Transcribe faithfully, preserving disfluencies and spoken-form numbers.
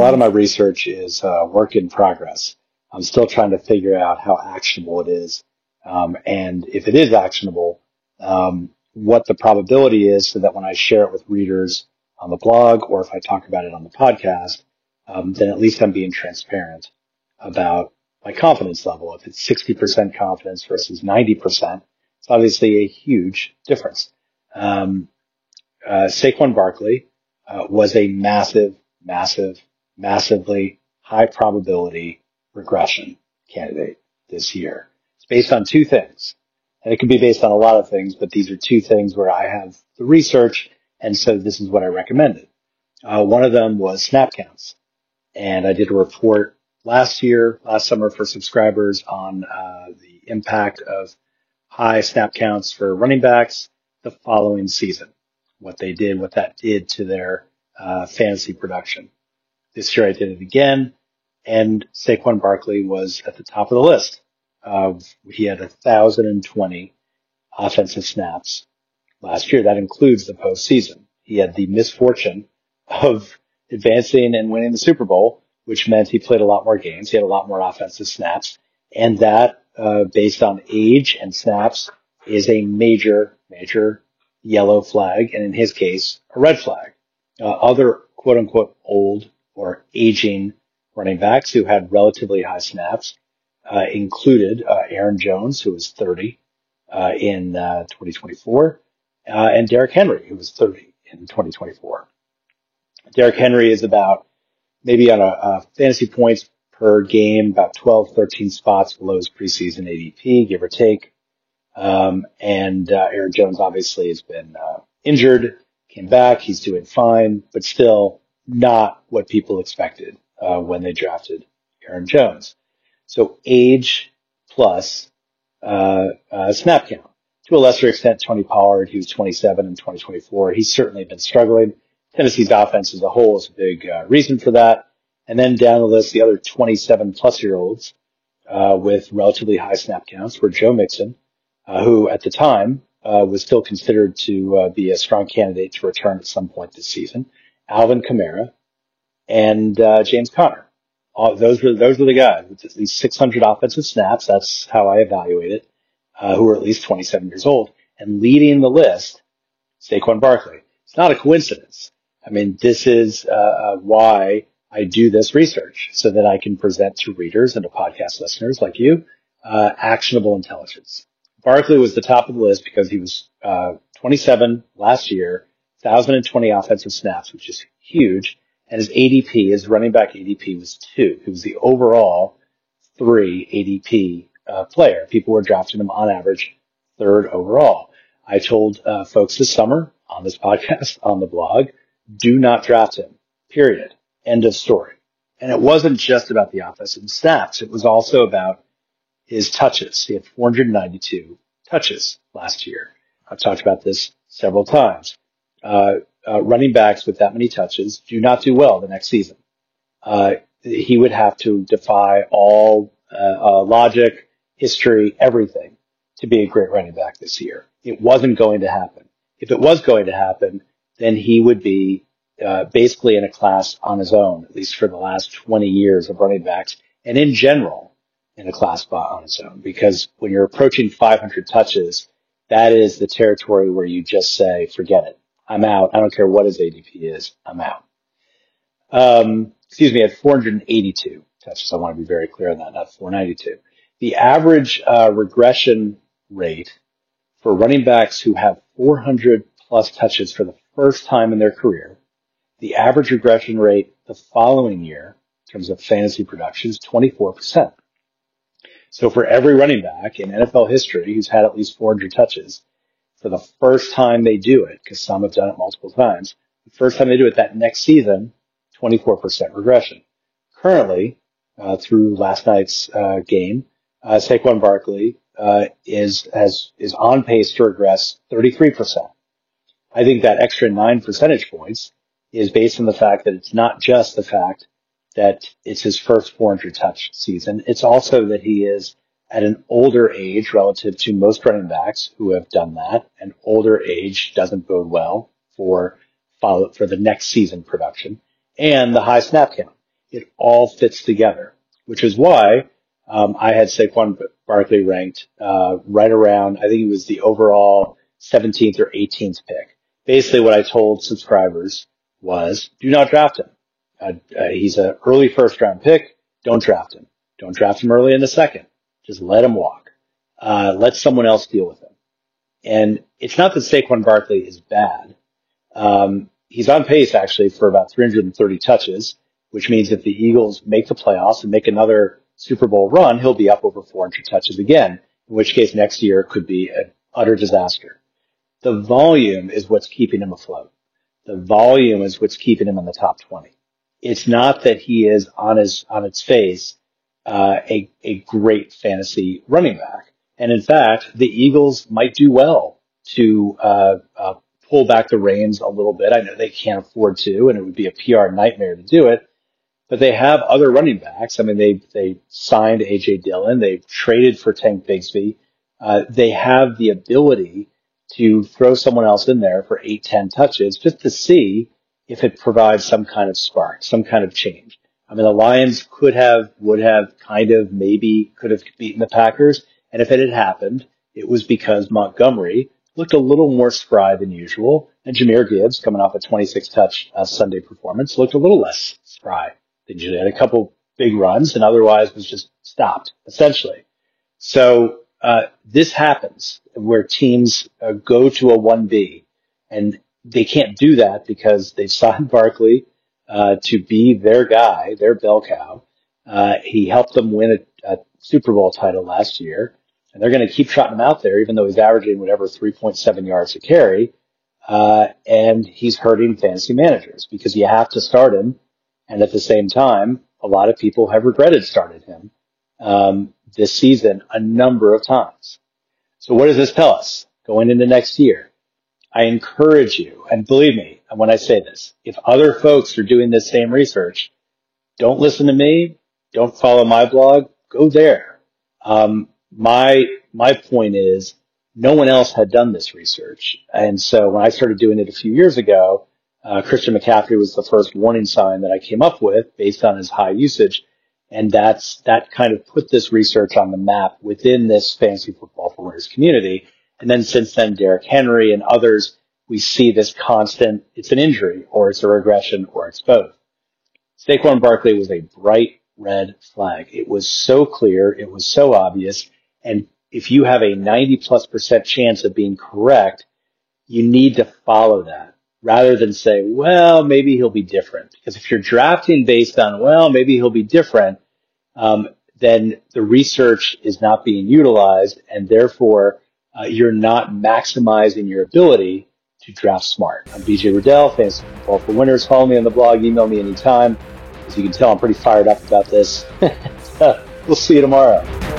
lot of my research is uh, work in progress. I'm still trying to figure out how actionable it is. Um, and if it is actionable, um, what the probability is so that when I share it with readers on the blog or if I talk about it on the podcast, um, then at least I'm being transparent about my confidence level. If it's sixty percent confidence versus ninety percent, it's obviously a huge difference. Um, uh, Saquon Barkley uh, was a massive, massive, massively high probability regression candidate this year. It's based on two things. And it could be based on a lot of things, but these are two things where I have the research, and so this is what I recommended. Uh, one of them was snap counts. And I did a report last year, last summer for subscribers on uh, the impact of high snap counts for running backs the following season, what they did, what that did to their uh, fantasy production. This year I did it again, and Saquon Barkley was at the top of the list. Uh, he had one thousand twenty offensive snaps last year. That includes the postseason. He had the misfortune of advancing and winning the Super Bowl, which meant he played a lot more games. He had a lot more offensive snaps. And that, uh, based on age and snaps, is a major, major yellow flag. And in his case, a red flag. Uh, other quote unquote old or aging running backs who had relatively high snaps Uh, included uh, Aaron Jones, who was thirty uh, in uh, twenty twenty-four, uh, and Derrick Henry, who was thirty in twenty twenty-four. Derrick Henry is about maybe on a, a fantasy points per game, about twelve, thirteen spots below his preseason A D P, give or take. Um, and uh, Aaron Jones obviously has been uh, injured, came back, he's doing fine, but still not what people expected uh, when they drafted Aaron Jones. So age plus uh, uh, snap count. To a lesser extent, Tony Pollard, he was twenty-seven in twenty twenty-four. He's certainly been struggling. Tennessee's offense as a whole is a big uh, reason for that. And then down the list, the other twenty-seven plus year olds uh, with relatively high snap counts were Joe Mixon, uh, who at the time uh, was still considered to uh, be a strong candidate to return at some point this season, Alvin Kamara, and uh, James Conner. All, those were those were the guys with at least six hundred offensive snaps. That's how I evaluate it, uh, who are at least twenty-seven years old. And leading the list, Saquon Barkley. It's not a coincidence. I mean, this is uh, why I do this research, so that I can present to readers and to podcast listeners like you uh, actionable intelligence. Barkley was the top of the list because he was uh, twenty-seven last year, one thousand twenty offensive snaps, which is huge. And his A D P, his running back A D P was two. He was the overall three A D P uh, player. People were drafting him on average third overall. I told uh, folks this summer on this podcast, on the blog, do not draft him, period. End of story. And it wasn't just about the offensive snaps. It was also about his touches. He had four hundred ninety-two touches last year. I've talked about this several times. Uh, Uh, running backs with that many touches do not do well the next season. Uh, he would have to defy all uh, uh, logic, history, everything to be a great running back this year. It wasn't going to happen. If it was going to happen, then he would be uh, basically in a class on his own, at least for the last twenty years of running backs, and in general in a class spot on his own. Because when you're approaching five hundred touches, that is the territory where you just say, forget it. I'm out. I don't care what his A D P is. I'm out. Um, excuse me, at four hundred eighty-two touches. I want to be very clear on that, not four ninety-two. The average uh, regression rate for running backs who have four hundred plus touches for the first time in their career, the average regression rate the following year, in terms of fantasy production, is twenty-four percent. So for every running back in N F L history who's had at least four hundred touches, for the first time they do it, because some have done it multiple times, the first time they do it that next season, twenty-four percent regression. Currently, uh, through last night's uh, game, uh, Saquon Barkley uh, is has is on pace to regress thirty-three percent. I think that extra nine percentage points is based on the fact that it's not just the fact that it's his first four hundred touch season. It's also that he is at an older age relative to most running backs who have done that. An older age doesn't bode well for follow for the next season production, and the high snap count. It all fits together, which is why um, I had Saquon Barkley ranked uh, right around, I think it was the overall seventeenth or eighteenth pick. Basically what I told subscribers was, do not draft him. Uh, uh, he's an early first round pick. Don't draft him. Don't draft him early in the second. Just let him walk. Uh, let someone else deal with him. And it's not that Saquon Barkley is bad. Um, he's on pace actually for about three hundred thirty touches, which means if the Eagles make the playoffs and make another Super Bowl run, he'll be up over four hundred touches again, in which case next year could be an utter disaster. The volume is what's keeping him afloat. The volume is what's keeping him in the top twenty. It's not that he is on his, on its face, uh, a, a great fantasy running back. And in fact, the Eagles might do well to, uh, uh, pull back the reins a little bit. I know they can't afford to, and it would be a P R nightmare to do it, but they have other running backs. I mean, they, they signed A J Dillon. They've traded for Tank Bigsby. Uh, they have the ability to throw someone else in there for eight, ten touches just to see if it provides some kind of spark, some kind of change. I mean, the Lions could have, would have, kind of, maybe could have beaten the Packers. And if it had happened, it was because Montgomery looked a little more spry than usual. And Jahmyr Gibbs, coming off a twenty-six touch uh, Sunday performance, looked a little less spry than usually. Had a couple big runs and otherwise was just stopped, essentially. So, uh, this happens where teams uh, go to a one B, and they can't do that because they've signed Barkley uh, to be their guy, their bell cow. Uh, he helped them win a, a Super Bowl title last year, and they're going to keep trotting him out there, even though he's averaging whatever three point seven yards a carry. Uh, and he's hurting fantasy managers because you have to start him. And at the same time, a lot of people have regretted starting him um, this season a number of times. So what does this tell us going into next year? I encourage you, and believe me when I say this, if other folks are doing this same research, don't listen to me, don't follow my blog, go there. Um, my, my point is no one else had done this research. And so when I started doing it a few years ago, uh, Christian McCaffrey was the first warning sign that I came up with based on his high usage. And that's, that kind of put this research on the map within this fantasy football for winners community. And then since then, Derrick Henry and others, we see this constant, it's an injury or it's a regression or it's both. Saquon Barkley was a bright red flag. It was so clear. It was so obvious. And if you have a ninety plus percent chance of being correct, you need to follow that rather than say, well, maybe he'll be different. Because if you're drafting based on, well, maybe he'll be different, um, then the research is not being utilized, and therefore uh, you're not maximizing your ability to draft smart. I'm B J Riddell, Fantasy Football for Winners. Follow me on the blog, email me anytime. As you can tell, I'm pretty fired up about this. We'll see you tomorrow.